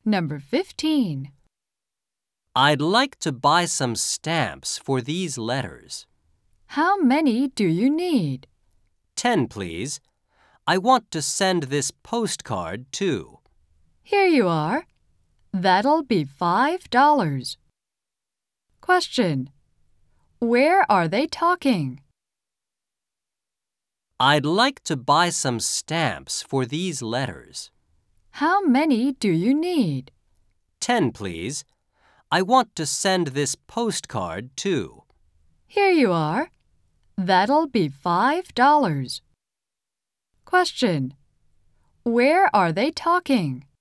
Number 15. I'd like to buy some stamps for these letters. How many do you need? 10, please. I want to send this postcard too. Here you are. That'll be $5. Question. Where are they talking? I'd like to buy some stamps for these letters. How many do you need? 10, please. I want to send this postcard too. Here you are. That'll be $5. Question. Where are they talking?